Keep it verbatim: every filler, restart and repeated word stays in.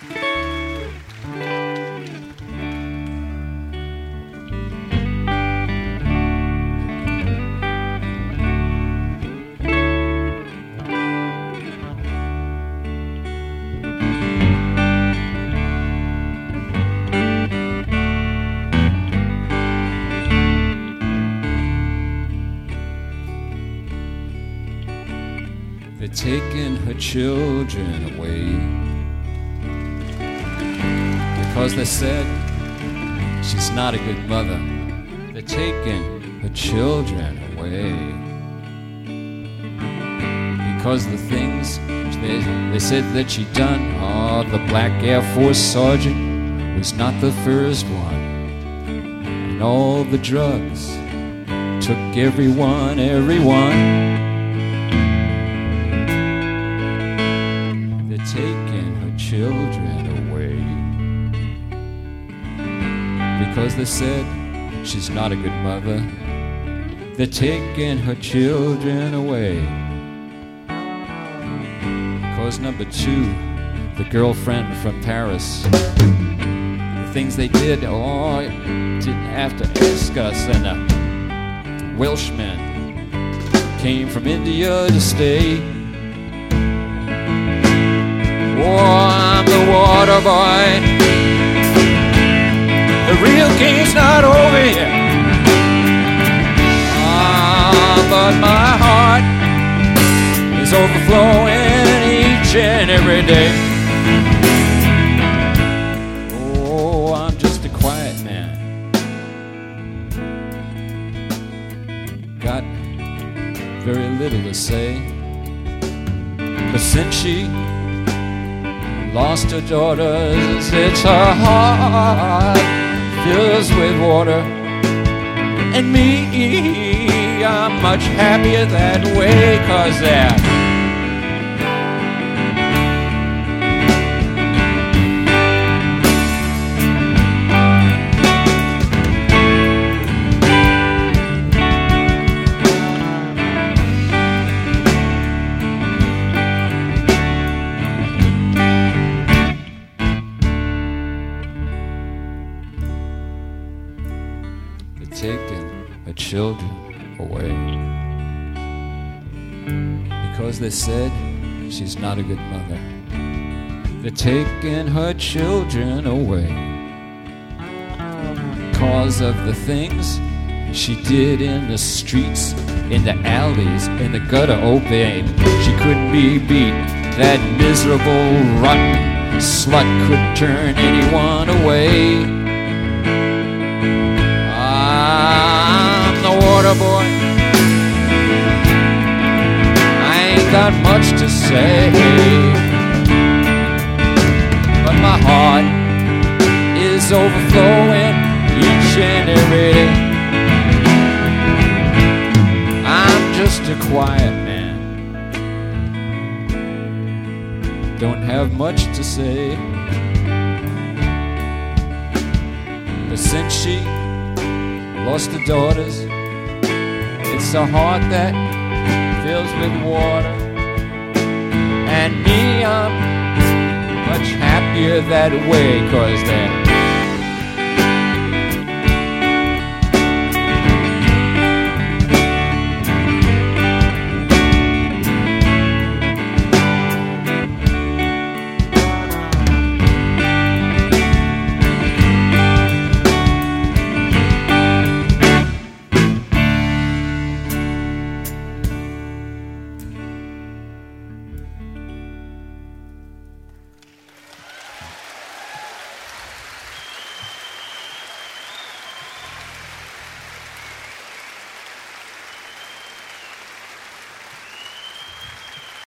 They're taking her children away because they said she's not a good mother. They're taking her children away because the things they, they said that she'd done. Oh, the black Air Force sergeant was not the first one. And all the drugs took everyone, everyone. Taking her children away because they said she's not a good mother. They're taking her children away because number two, the girlfriend from Paris, the things they did, oh, didn't have to ask us. And a Welshman came from India to stay. Oh, I'm the water boy. The real game's not over yet. Ah, but my heart is overflowing each and every day. Oh, I'm just a quiet man. Got very little to say. But since she lost her daughters, it's her heart fills with water. And me, I'm much happier that way, 'cause they're taking her children away because they said she's not a good mother. They're taking her children away because of the things she did in the streets, in the alleys, in the gutter. Oh babe, she couldn't be beat. That miserable rotten slut could turn anyone away. Water boy, I ain't got much to say, but my heart is overflowing each and every day. I'm just a quiet man, don't have much to say, but since she lost her daughters, it's a heart that fills with water. And me, I'm much happier that way, 'cause they're